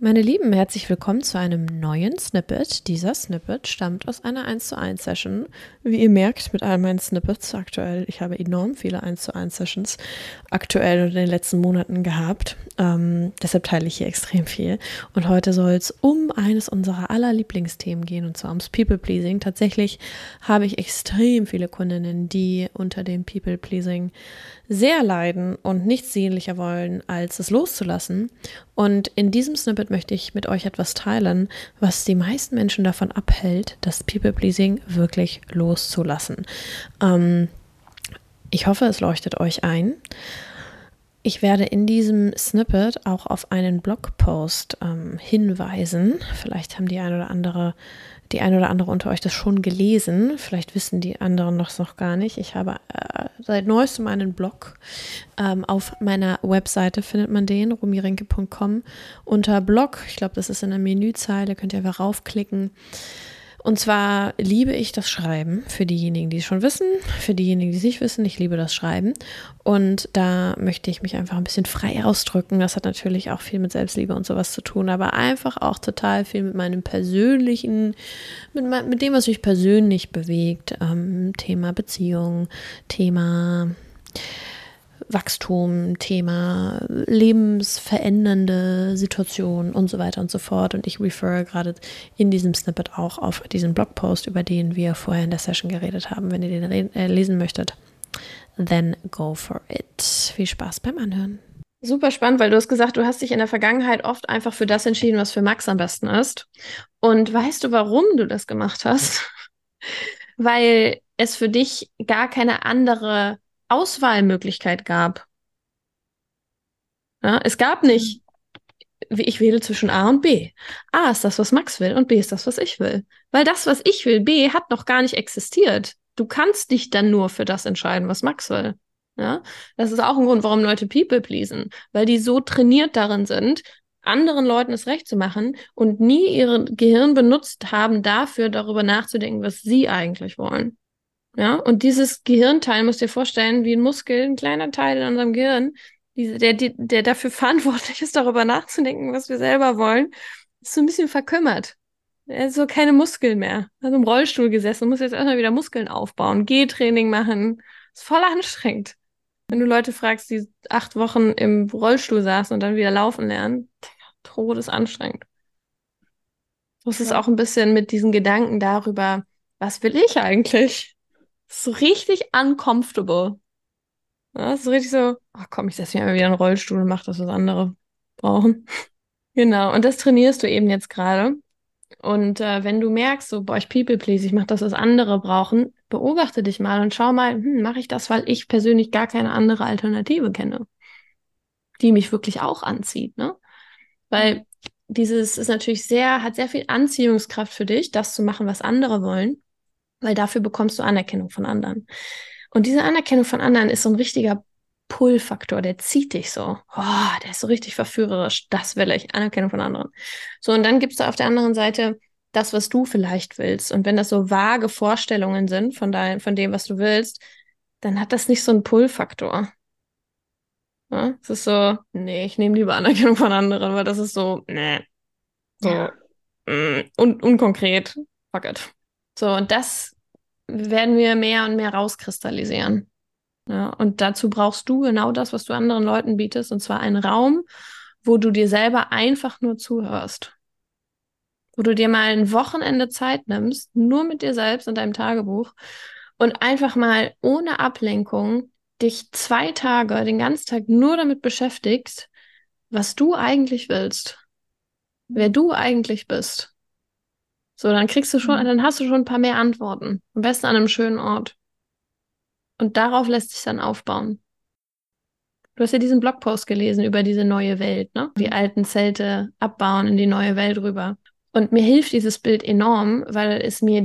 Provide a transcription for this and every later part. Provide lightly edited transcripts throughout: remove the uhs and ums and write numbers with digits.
Meine Lieben, herzlich willkommen zu einem neuen Snippet. Dieser Snippet stammt aus einer 1:1 Session. Wie ihr merkt, mit all meinen Snippets aktuell, ich habe enorm viele 1:1 Sessions aktuell in den letzten Monaten gehabt. Deshalb teile ich hier extrem viel. Und heute soll es um eines unserer aller Lieblingsthemen gehen, und zwar ums People-Pleasing. Tatsächlich habe ich extrem viele Kundinnen, die unter dem People-Pleasing sehr leiden und nichts sehnlicher wollen, als es loszulassen. Und in diesem Snippet möchte ich mit euch etwas teilen, was die meisten Menschen davon abhält, das People-Pleasing wirklich loszulassen. Ich hoffe, es leuchtet euch ein. Ich werde in diesem Snippet auch auf einen Blogpost hinweisen. Vielleicht haben die ein oder andere unter euch das schon gelesen. Vielleicht wissen die anderen das noch gar nicht. Ich habe seit neuestem einen Blog. Auf meiner Webseite findet man den, romirenke.com, unter Blog. Ich glaube, das ist in der Menüzeile. Könnt ihr einfach raufklicken. Und zwar liebe ich das Schreiben, für diejenigen, die es schon wissen, für diejenigen, die es nicht wissen, ich liebe das Schreiben. Und da möchte ich mich einfach ein bisschen frei ausdrücken. Das hat natürlich auch viel mit Selbstliebe und sowas zu tun, aber einfach auch total viel mit meinem persönlichen, mit dem, was mich persönlich bewegt. Thema Beziehung, Thema Wachstum, Thema lebensverändernde Situation und so weiter und so fort. Und ich refer gerade in diesem Snippet auch auf diesen Blogpost, über den wir vorher in der Session geredet haben. Wenn ihr den lesen möchtet, then go for it. Viel Spaß beim Anhören. Super spannend, weil du hast gesagt, du hast dich in der Vergangenheit oft einfach für das entschieden, was für Max am besten ist. Und weißt du, warum du das gemacht hast? Weil es für dich gar keine andere Auswahlmöglichkeit gab. Ja, es gab nicht, ich wähle zwischen A und B. A ist das, was Max will, und B ist das, was ich will. Weil das, was ich will, B, hat noch gar nicht existiert. Du kannst dich dann nur für das entscheiden, was Max will. Ja, das ist auch ein Grund, warum Leute People pleasen, weil die so trainiert darin sind, anderen Leuten es recht zu machen und nie ihr Gehirn benutzt haben, dafür darüber nachzudenken, was sie eigentlich wollen. Ja, und dieses Gehirnteil, musst du dir vorstellen, wie ein Muskel, ein kleiner Teil in unserem Gehirn, der dafür verantwortlich ist, darüber nachzudenken, was wir selber wollen, ist so ein bisschen verkümmert. Er ist so keine Muskeln mehr. Er hat im Rollstuhl gesessen und muss jetzt erstmal wieder Muskeln aufbauen, Gehtraining machen. Ist voll anstrengend. Wenn du Leute fragst, die 8 Wochen im Rollstuhl saßen und dann wieder laufen lernen, todesanstrengend. So ist es auch ein bisschen mit diesen Gedanken darüber, was will ich eigentlich? So richtig uncomfortable. Ja, so richtig so, ach komm, ich setze mich mal wieder in den Rollstuhl und mach das, was andere brauchen. Genau, und das trainierst du eben jetzt gerade. Und wenn du merkst, so, boah, ich people please, ich mach das, was andere brauchen, beobachte dich mal und schau mal, mache ich das, weil ich persönlich gar keine andere Alternative kenne, die mich wirklich auch anzieht, ne? Weil dieses ist natürlich hat sehr viel Anziehungskraft für dich, das zu machen, was andere wollen, weil dafür bekommst du Anerkennung von anderen. Und diese Anerkennung von anderen ist so ein richtiger Pull-Faktor, der zieht dich so. Oh, der ist so richtig verführerisch. Das will ich. Anerkennung von anderen. So, und dann gibst du auf der anderen Seite das, was du vielleicht willst. Und wenn das so vage Vorstellungen sind von dem, was du willst, dann hat das nicht so einen Pull-Faktor. Ja? Es ist so, nee, ich nehme lieber Anerkennung von anderen, weil das ist so, nee, so unkonkret. Fuck it. So, und das werden wir mehr und mehr rauskristallisieren. Ja, und dazu brauchst du genau das, was du anderen Leuten bietest, und zwar einen Raum, wo du dir selber einfach nur zuhörst. Wo du dir mal ein Wochenende Zeit nimmst, nur mit dir selbst und deinem Tagebuch und einfach mal ohne Ablenkung dich 2 Tage, den ganzen Tag nur damit beschäftigst, was du eigentlich willst, wer du eigentlich bist. So, dann hast du schon ein paar mehr Antworten. Am besten an einem schönen Ort. Und darauf lässt sich dann aufbauen. Du hast ja diesen Blogpost gelesen über diese neue Welt, ne? Die alten Zelte abbauen in die neue Welt rüber. Und mir hilft dieses Bild enorm, weil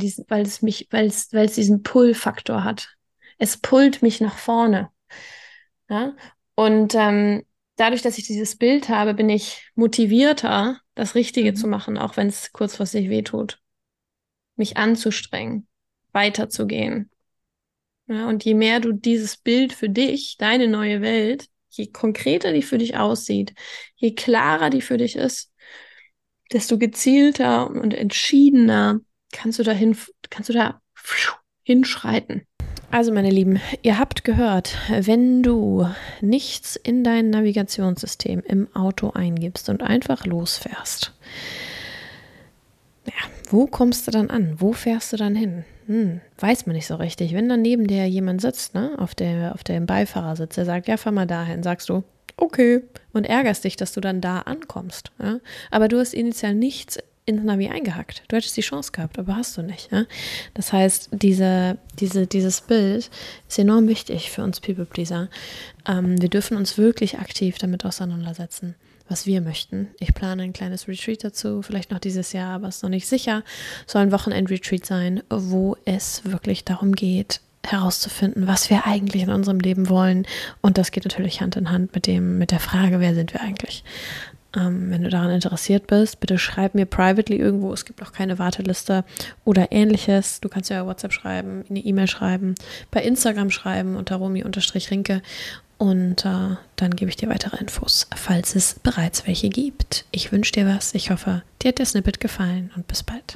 es diesen Pull-Faktor hat. Es pullt mich nach vorne. Ja? Und dadurch, dass ich dieses Bild habe, bin ich motivierter, das Richtige zu machen, auch wenn es kurzfristig wehtut. Mich anzustrengen, weiterzugehen. Ja, und je mehr du dieses Bild für dich, deine neue Welt, je konkreter die für dich aussieht, je klarer die für dich ist, desto gezielter und entschiedener kannst du da hinschreiten. Also meine Lieben, ihr habt gehört, wenn du nichts in dein Navigationssystem im Auto eingibst und einfach losfährst, ja, wo kommst du dann an? Wo fährst du dann hin? Weiß man nicht so richtig. Wenn dann neben dir jemand sitzt, ne, auf dem Beifahrersitz, der sagt, ja, fahr mal dahin, sagst du, okay, und ärgerst dich, dass du dann da ankommst. Ja? Aber du hast initial nichts ins Navi eingehackt. Du hättest die Chance gehabt, aber hast du nicht. Ja? Das heißt, dieses Bild ist enorm wichtig für uns People-Pleaser. Wir dürfen uns wirklich aktiv damit auseinandersetzen, was wir möchten. Ich plane ein kleines Retreat dazu, vielleicht noch dieses Jahr, aber ist noch nicht sicher. Soll ein Wochenend-Retreat sein, wo es wirklich darum geht, herauszufinden, was wir eigentlich in unserem Leben wollen. Und das geht natürlich Hand in Hand mit der Frage, wer sind wir eigentlich? Wenn du daran interessiert bist, bitte schreib mir privately irgendwo, es gibt auch keine Warteliste oder ähnliches. Du kannst ja WhatsApp schreiben, eine E-Mail schreiben, bei Instagram schreiben unter Romy_Rinke und dann gebe ich dir weitere Infos, falls es bereits welche gibt. Ich wünsche dir was, ich hoffe, dir hat der Snippet gefallen und bis bald.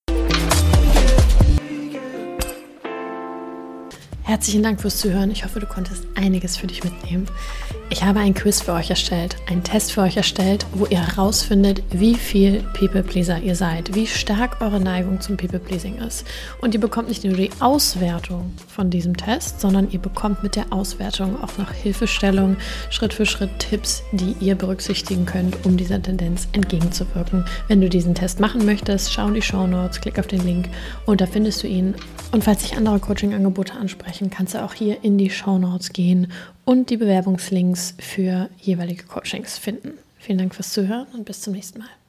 Herzlichen Dank fürs Zuhören. Ich hoffe, du konntest einiges für dich mitnehmen. Ich habe ein Quiz für euch erstellt, einen Test für euch erstellt, wo ihr herausfindet, wie viel People-Pleaser ihr seid, wie stark eure Neigung zum People-Pleasing ist. Und ihr bekommt nicht nur die Auswertung von diesem Test, sondern ihr bekommt mit der Auswertung auch noch Hilfestellung, Schritt für Schritt Tipps, die ihr berücksichtigen könnt, um dieser Tendenz entgegenzuwirken. Wenn du diesen Test machen möchtest, schau in die Shownotes, klick auf den Link und da findest du ihn. Und falls dich andere Coaching-Angebote ansprechen, kannst du auch hier in die Shownotes gehen und die Bewerbungslinks für jeweilige Coachings finden. Vielen Dank fürs Zuhören und bis zum nächsten Mal.